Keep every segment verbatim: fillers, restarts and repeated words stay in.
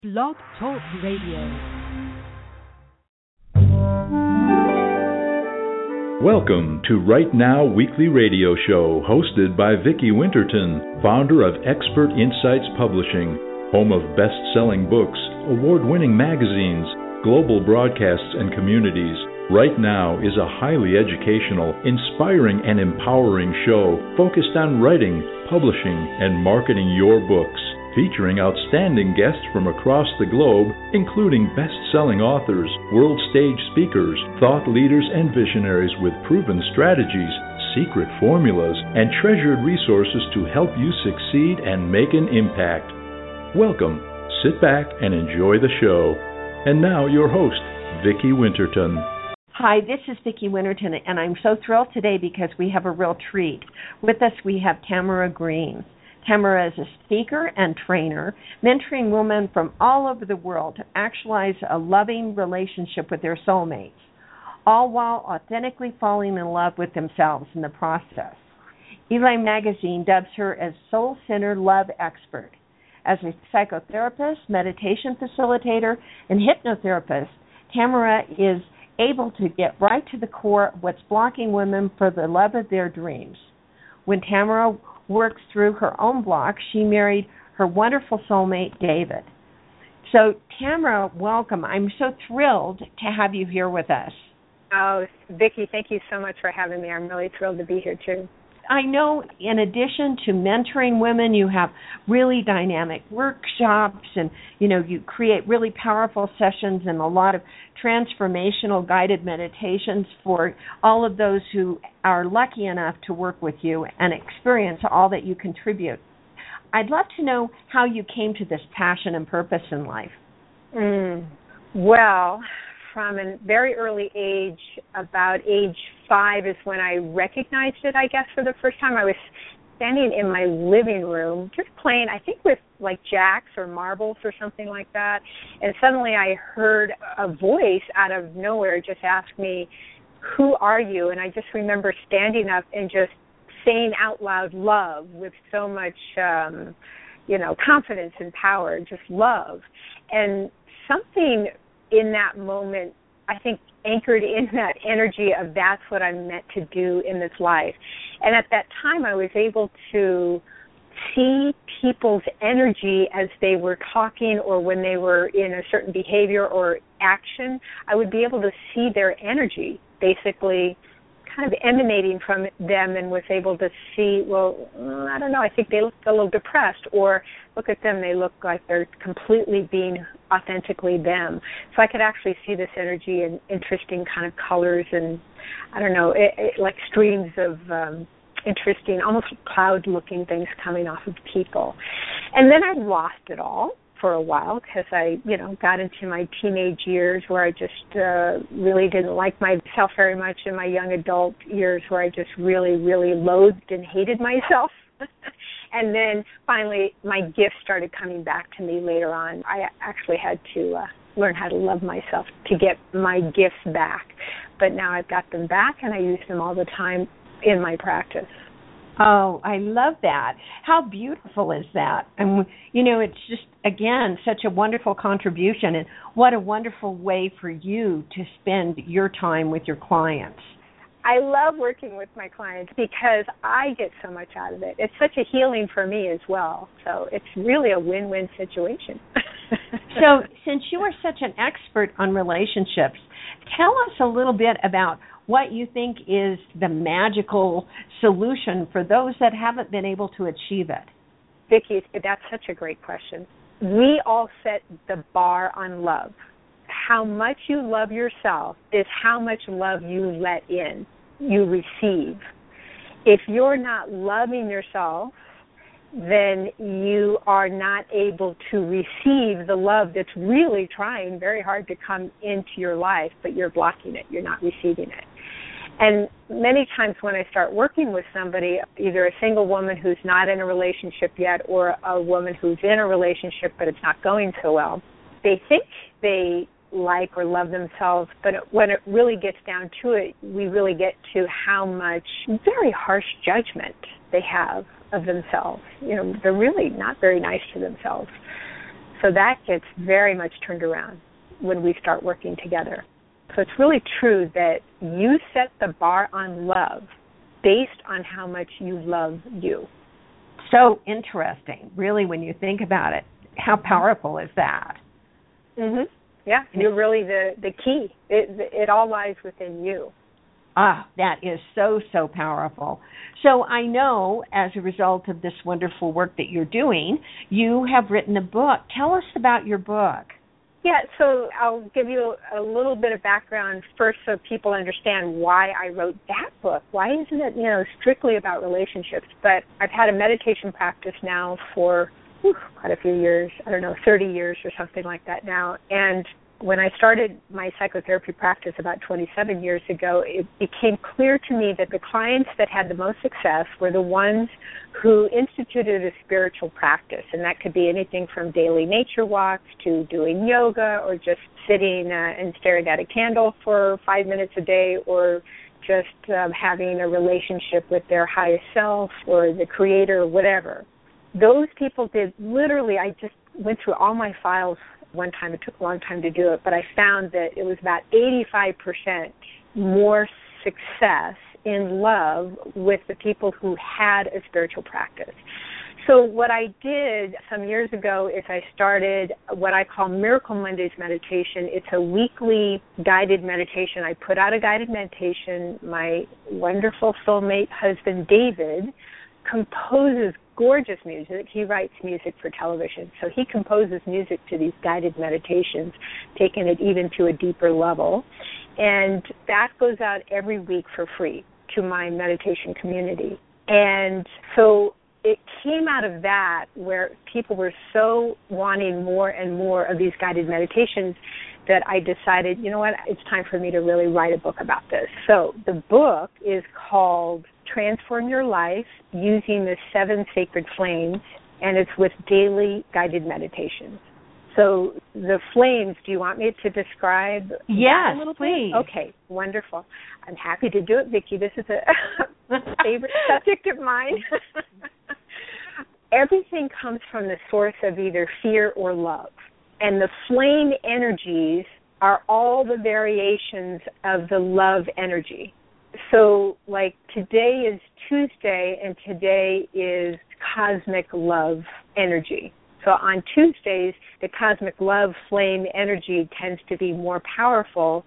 Blog Talk Radio. Welcome to Right Now Weekly Radio Show, hosted by Vicki Winterton, founder of Expert Insights Publishing, home of best-selling books, award-winning magazines, global broadcasts, and communities. Right Now is a highly educational, inspiring, and empowering show focused on writing, publishing, and marketing your books, featuring outstanding guests from across the globe, including best-selling authors, world stage speakers, thought leaders, and visionaries with proven strategies, secret formulas, and treasured resources to help you succeed and make an impact. Welcome, sit back, and enjoy the show. And now your host, Vicki Winterton. Hi, this is Vicki Winterton, and I'm so thrilled today because we have a real treat. With us, we have Tamara Green. Tamara is a speaker and trainer, mentoring women from all over the world to actualize a loving relationship with their soulmates, all while authentically falling in love with themselves in the process. Elaine Magazine dubs her as Soul-Centered Love Expert. As a psychotherapist, meditation facilitator, and hypnotherapist, Tamara is able to get right to the core of what's blocking women for the love of their dreams. When Tamara works through her own block, she married her wonderful soulmate, David. So, Tamara, welcome. I'm so thrilled to have you here with us. Oh, Vicki, thank you so much for having me. I'm really thrilled to be here, too. I know in addition to mentoring women, you have really dynamic workshops and, you know, you create really powerful sessions and a lot of transformational guided meditations for all of those who are lucky enough to work with you and experience all that you contribute. I'd love to know how you came to this passion and purpose in life. Mm, well, from a very early age, about age five is when I recognized it, I guess, for the first time. I was standing in my living room, just playing, I think with like jacks or marbles or something like that, and suddenly I heard a voice out of nowhere just ask me, "Who are you?" And I just remember standing up and just saying out loud, "Love," with so much, um, you know, confidence and power, just love. And something in that moment, I think, anchored in that energy of that's what I'm meant to do in this life. And at that time, I was able to see people's energy as they were talking or when they were in a certain behavior or action. I would be able to see their energy basically kind of emanating from them, and was able to see, well, I don't know, I think they look a little depressed, or look at them, they look like they're completely being authentically them. So I could actually see this energy in interesting kind of colors and, I don't know, it, it, like streams of um, interesting, almost cloud-looking things coming off of people. And then I lost it all for a while because I, you know, got into my teenage years where I just uh, really didn't like myself very much, in my young adult years where I just really, really loathed and hated myself. And then finally my gifts started coming back to me later on. I actually had to uh, learn how to love myself to get my gifts back. But now I've got them back and I use them all the time in my practice. Oh, I love that. How beautiful is that? And, you know, it's just, again, such a wonderful contribution, and what a wonderful way for you to spend your time with your clients. I love working with my clients because I get so much out of it. It's such a healing for me as well. So it's really a win-win situation. So since you are such an expert on relationships, tell us a little bit about what you think is the magical solution for those that haven't been able to achieve it. Vicki, that's such a great question. We all set the bar on love. How much you love yourself is how much love you let in, you receive. If you're not loving yourself, then you are not able to receive the love that's really trying very hard to come into your life, but you're blocking it, you're not receiving it. And many times when I start working with somebody, either a single woman who's not in a relationship yet or a woman who's in a relationship but it's not going so well, they think they like or love themselves, but when it really gets down to it, we really get to how much very harsh judgment they have of themselves. You know, they're really not very nice to themselves. So that gets very much turned around when we start working together. So it's really true that you set the bar on love based on how much you love you. So interesting, really, when you think about it. How powerful is that? Mhm. Yeah, you're really the, the key. It, it all lies within you. Ah, that is so, so powerful. So I know as a result of this wonderful work that you're doing, you have written a book. Tell us about your book. Yeah, so I'll give you a, a little bit of background first so people understand why I wrote that book. Why isn't it, you know, strictly about relationships? But I've had a meditation practice now for whew, quite a few years, I don't know, thirty years or something like that now. And when I started my psychotherapy practice about twenty-seven years ago, it became clear to me that the clients that had the most success were the ones who instituted a spiritual practice. And that could be anything from daily nature walks to doing yoga or just sitting uh, and staring at a candle for five minutes a day, or just um, having a relationship with their highest self or the creator or whatever. Those people did literally, I just went through all my files one time. It took a long time to do it, but I found that it was about eighty-five percent more success in love with the people who had a spiritual practice. So what I did some years ago is I started what I call Miracle Mondays meditation. It's a weekly guided meditation. I put out a guided meditation. My wonderful soulmate husband, David, composes gorgeous music. He writes music for television. So he composes music to these guided meditations, taking it even to a deeper level. And that goes out every week for free to my meditation community. And so it came out of that where people were so wanting more and more of these guided meditations that I decided, you know what, it's time for me to really write a book about this. So the book is called Transform Your Life Using the Seven Sacred Flames, and it's with daily guided meditations. So the flames, do you want me to describe yes, that a little please. bit? Okay, wonderful. I'm happy to do it, Vicki. This is a favorite subject of mine. Everything comes from the source of either fear or love. And the flame energies are all the variations of the love energy. So, like, today is Tuesday, and today is cosmic love energy. So on Tuesdays, the cosmic love flame energy tends to be more powerful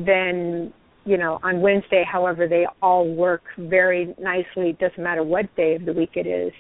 than, you know, on Wednesday. However, they all work very nicely. It doesn't matter what day of the week it is.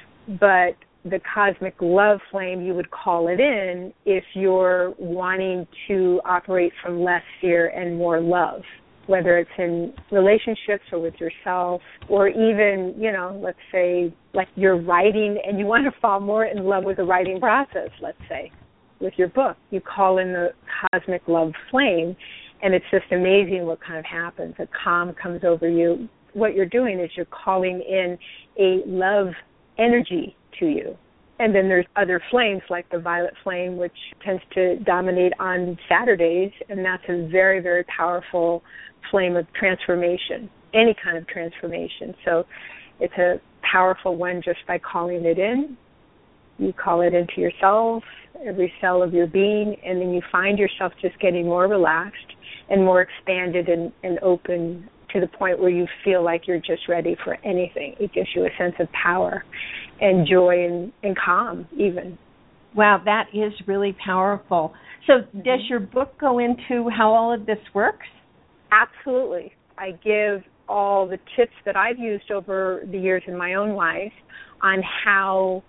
But the cosmic love flame, you would call it in if you're wanting to operate from less fear and more love, whether it's in relationships or with yourself, or even, you know, let's say like you're writing and you want to fall more in love with the writing process, let's say, with your book. You call in the cosmic love flame, and it's just amazing what kind of happens. A calm comes over you. What you're doing is you're calling in a love energy to you. And then there's other flames like the violet flame, which tends to dominate on Saturdays, and that's a very, very powerful flame of transformation, any kind of transformation. So it's a powerful one just by calling it in. You call it into yourself, every cell of your being, and then you find yourself just getting more relaxed and more expanded and, and open to the point where you feel like you're just ready for anything. It gives you a sense of power and joy and, and calm even. Wow, that is really powerful. So mm-hmm. does your book go into how all of this works? Absolutely. I give all the tips that I've used over the years in my own life on how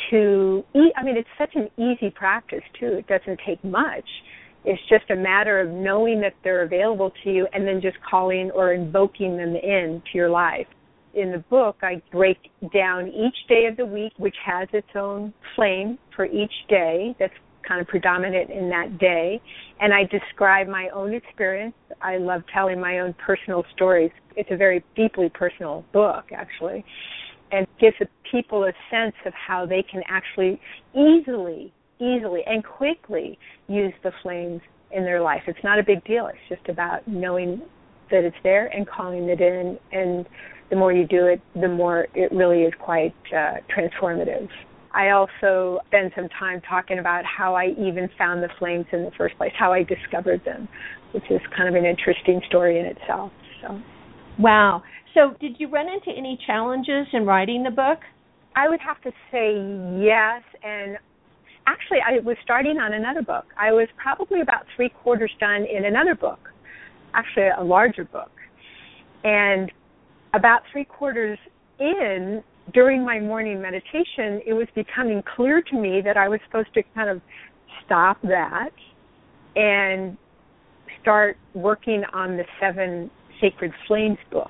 to eat. I mean, it's such an easy practice, too. It doesn't take much. It's just a matter of knowing that they're available to you and then just calling or invoking them into your life. In the book, I break down each day of the week, which has its own flame for each day that's kind of predominant in that day. And I describe my own experience. I love telling my own personal stories. It's a very deeply personal book, actually, and gives the people a sense of how they can actually easily easily and quickly use the flames in their life. It's not a big deal. It's just about knowing that it's there and calling it in, and the more you do it, the more it really is quite uh, transformative. I also spend some time talking about how I even found the flames in the first place, how I discovered them, which is kind of an interesting story in itself. So, wow. So did you run into any challenges in writing the book? I would have to say yes, and actually I was starting on another book. I was probably about three quarters done in another book, actually a larger book. And about three quarters in, during my morning meditation, it was becoming clear to me that I was supposed to kind of stop that and start working on the Seven Sacred Flames book.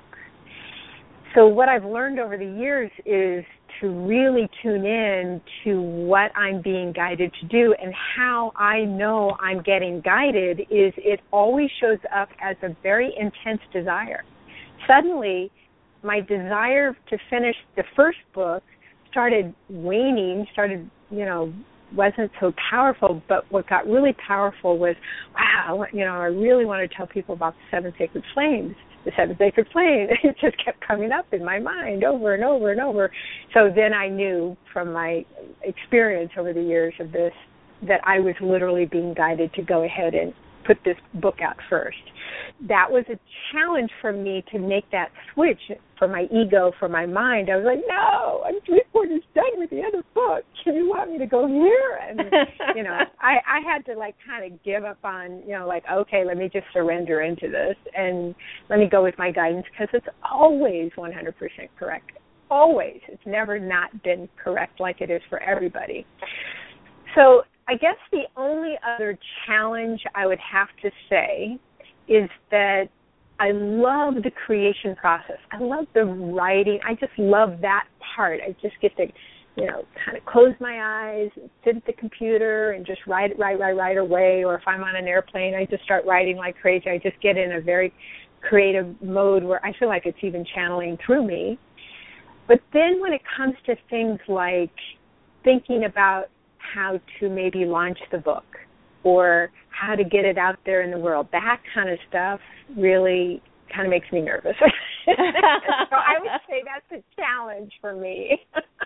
So what I've learned over the years is to really tune in to what I'm being guided to do, and how I know I'm getting guided is it always shows up as a very intense desire. Suddenly, my desire to finish the first book started waning, started, you know, wasn't so powerful, but what got really powerful was, wow, you know, I really want to tell people about the Seven Sacred Flames, the Seven Sacred Flames. It just kept coming up in my mind over and over and over. So then I knew from my experience over the years of this that I was literally being guided to go ahead and put this book out first. That was a challenge for me to make that switch for my ego, for my mind. I was like, no, I'm three quarters done with the other book. Can you want me to go here? And, you know, I, I had to, like, kind of give up on, you know, like, okay, let me just surrender into this and let me go with my guidance, because it's always one hundred percent correct. Always. It's never not been correct like it is for everybody. So I guess the only other challenge I would have to say is that I love the creation process. I love the writing. I just love that part. I just get to, you know, kind of close my eyes and sit at the computer and just write, write, write, write away. Or if I'm on an airplane, I just start writing like crazy. I just get in a very creative mode where I feel like it's even channeling through me. But then when it comes to things like thinking about how to maybe launch the book or how to get it out there in the world, that kind of stuff really kind of makes me nervous. So I would say that's a challenge for me.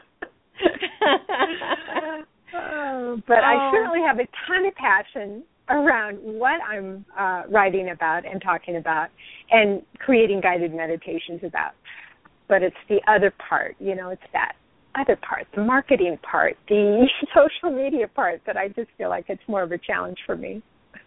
oh, but oh. I certainly have a ton of passion around what I'm uh, writing about and talking about and creating guided meditations about. But it's the other part, you know, it's that other part, the marketing part, the social media part that I just feel like it's more of a challenge for me.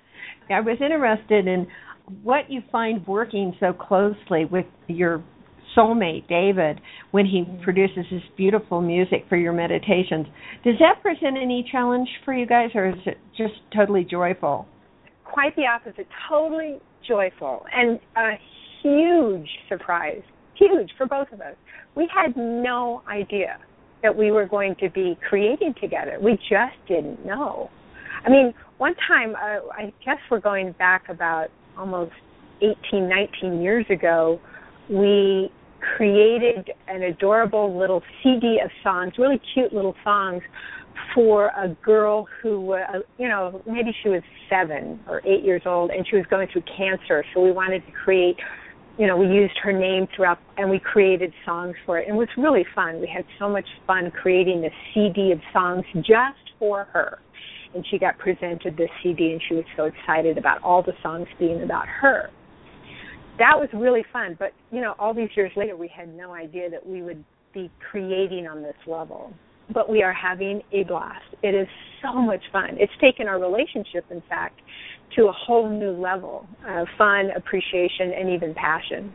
I was interested in what you find working so closely with your soulmate, David, when he produces this beautiful music for your meditations. Does that present any challenge for you guys, or is it just totally joyful? Quite the opposite, totally joyful, and a huge surprise, huge for both of us. We had no idea that we were going to be creating together. We just didn't know. I mean, one time, uh, I guess we're going back about almost eighteen, nineteen years ago, we created an adorable little C D of songs, really cute little songs, for a girl who, uh, you know, maybe she was seven or eight years old, and she was going through cancer. So we wanted to create, you know, we used her name throughout, and we created songs for it. And it was really fun. We had so much fun creating this C D of songs just for her. And she got presented this C D, and she was so excited about all the songs being about her. That was really fun. But, you know, all these years later, we had no idea that we would be creating on this level. But we are having a blast. It is so much fun. It's taken our relationship, in fact, to a whole new level of fun, appreciation, and even passion.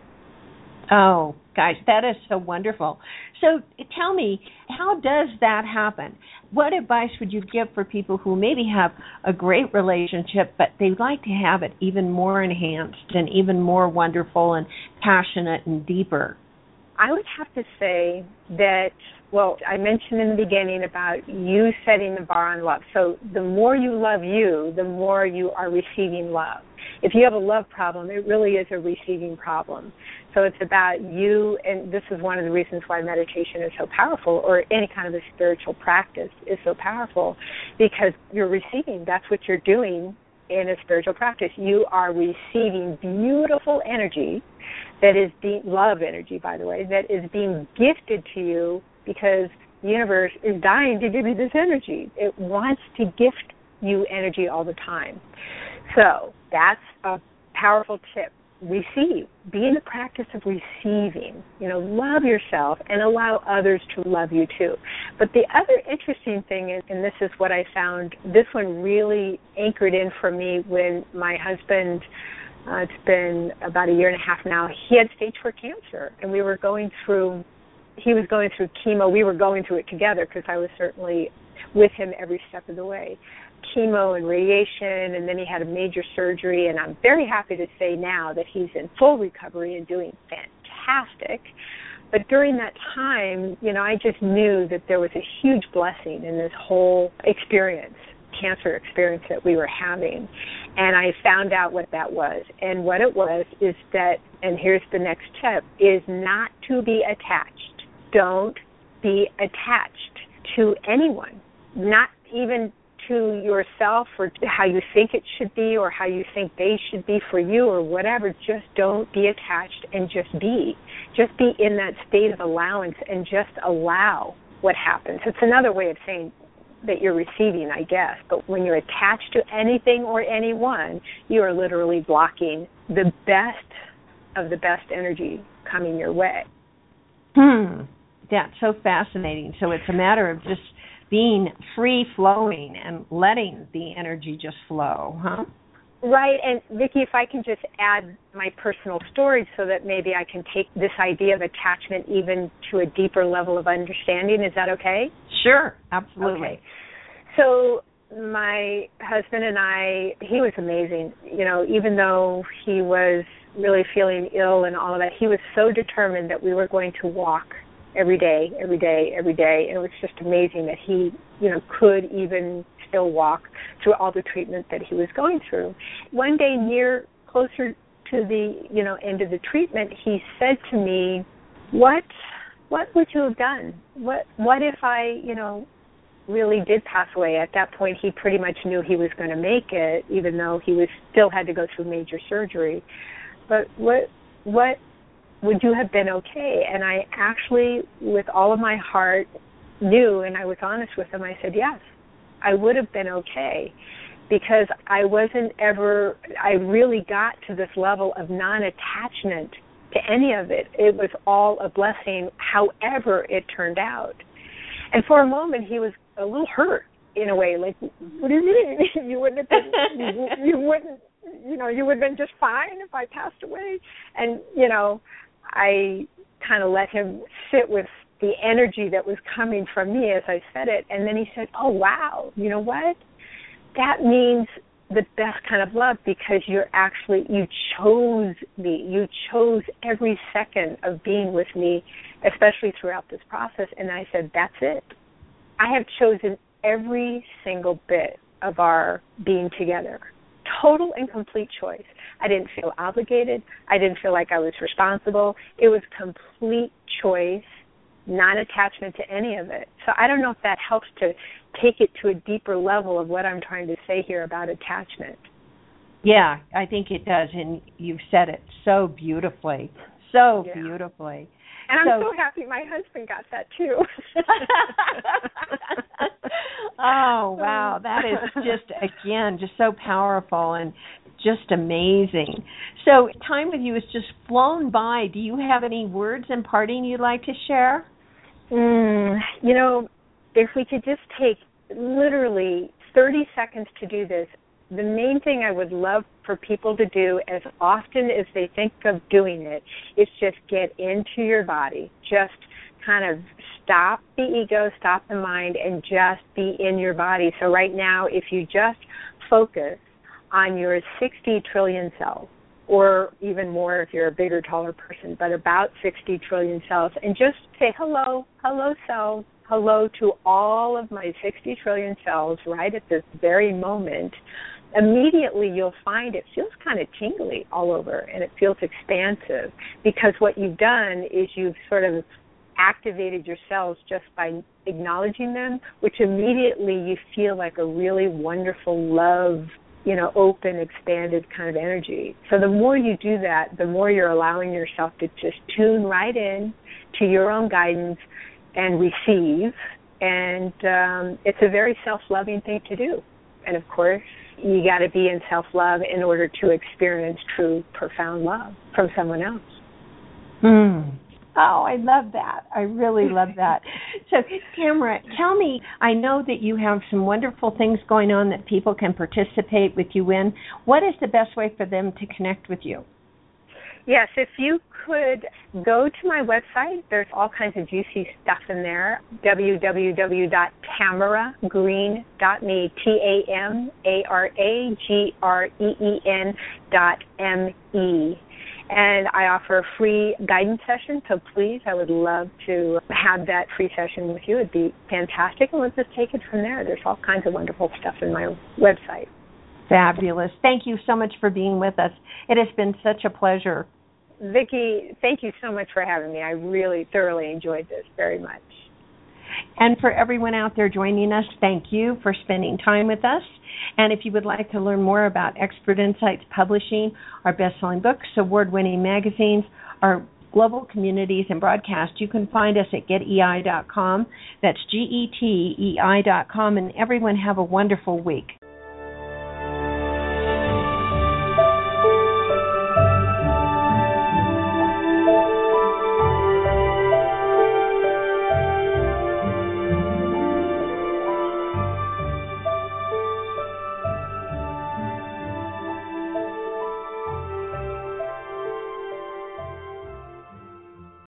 Oh, gosh, that is so wonderful. So tell me, how does that happen? What advice would you give for people who maybe have a great relationship, but they'd like to have it even more enhanced and even more wonderful and passionate and deeper? I would have to say that, well, I mentioned in the beginning about you setting the bar on love. So the more you love you, the more you are receiving love. If you have a love problem, it really is a receiving problem. So it's about you, and this is one of the reasons why meditation is so powerful, or any kind of a spiritual practice is so powerful, because you're receiving. That's what you're doing in a spiritual practice. You are receiving beautiful energy that is being, love energy, by the way, that is being gifted to you because the universe is dying to give you this energy. It wants to gift you energy all the time. So that's a powerful tip. Receive. Be in the practice of receiving. You know, love yourself and allow others to love you too. But the other interesting thing is, and this is what I found, this one really anchored in for me when my husband, uh, it's been about a year and a half now, he had stage four cancer, and we were going through, he was going through chemo. We were going through it together because I was certainly with him every step of the way. Chemo and radiation, and then he had a major surgery, and I'm very happy to say now that he's in full recovery and doing fantastic. But during that time, you know, I just knew that there was a huge blessing in this whole experience, cancer experience that we were having. And I found out what that was. And what it was is that, and here's the next tip, is not to be attached. Don't be attached to anyone, not even to yourself or how you think it should be or how you think they should be for you or whatever. Just don't be attached and just be. Just be in that state of allowance and just allow what happens. It's another way of saying that you're receiving, I guess. But when you're attached to anything or anyone, you are literally blocking the best of the best energy coming your way. Hmm. That's so fascinating. So it's a matter of just being free-flowing and letting the energy just flow, huh? Right, and Vicki, if I can just add my personal story so that maybe I can take this idea of attachment even to a deeper level of understanding, is that okay? Sure, absolutely. Okay. So my husband and I, he was amazing. You know, even though he was really feeling ill and all of that, he was so determined that we were going to walk every day, every day, every day. And it was just amazing that he, you know, could even still walk through all the treatment that he was going through. One day, near closer to the, you know, end of the treatment, he said to me, "What, what would you have done? What, what if I, you know, really did pass away?" At that point, he pretty much knew he was going to make it, even though he was still had to go through major surgery. But what, what? would you have been okay? And I actually, with all of my heart, knew, and I was honest with him. I said, yes, I would have been okay, because I wasn't ever, I really got to this level of non-attachment to any of it. It was all a blessing, however it turned out. And for a moment, he was a little hurt in a way, like, what do you mean? You wouldn't have been, you, you wouldn't, you know, you would have been just fine if I passed away. And, you know, I kind of let him sit with the energy that was coming from me as I said it. And then he said, oh, wow, you know what? That means the best kind of love, because you're actually, you chose me. You chose every second of being with me, especially throughout this process. And I said, that's it. I have chosen every single bit of our being together. Total and complete choice. I didn't feel obligated. I didn't feel like I was responsible. It was complete choice, non-attachment to any of it. So I don't know if that helps to take it to a deeper level of what I'm trying to say here about attachment. Yeah, I think it does, and you've said it so beautifully, so yeah. beautifully. And I'm so, so happy my husband got that too. Oh, wow. That is just, again, just so powerful and just amazing. So time with you has just flown by. Do you have any words in parting you'd like to share? Mm, you know, if we could just take literally thirty seconds to do this, the main thing I would love for people to do as often as they think of doing it is just get into your body. Just kind of stop the ego, stop the mind, and just be in your body. So right now, if you just focus on your sixty trillion cells, or even more if you're a bigger, taller person, but about sixty trillion cells, and just say hello, hello cells, hello to all of my sixty trillion cells right at this very moment, immediately you'll find it feels kind of tingly all over, and it feels expansive, because what you've done is you've sort of activated your cells just by acknowledging them, which immediately you feel like a really wonderful love, you know, open, expanded kind of energy. So the more you do that, the more you're allowing yourself to just tune right in to your own guidance and receive, and um, it's a very self-loving thing to do. And of course, you got to be in self-love in order to experience true, profound love from someone else. Hmm. Oh, I love that. I really love that. So, Tamara, tell me, I know that you have some wonderful things going on that people can participate with you in. What is the best way for them to connect with you? Yes, if you could go to my website, there's all kinds of juicy stuff in there, w w w dot tamara green dot me, T A M A R A G R E E N dot M E. And I offer a free guidance session, so please, I would love to have that free session with you. It'd be fantastic, and we'll just take it from there. There's all kinds of wonderful stuff in my website. Fabulous. Thank you so much for being with us. It has been such a pleasure. Vicki, thank you so much for having me. I really thoroughly enjoyed this very much. And for everyone out there joining us, thank you for spending time with us. And if you would like to learn more about Expert Insights Publishing, our best-selling books, award-winning magazines, our global communities and broadcasts, you can find us at get e i dot com. That's G E T E I dot com. And everyone have a wonderful week.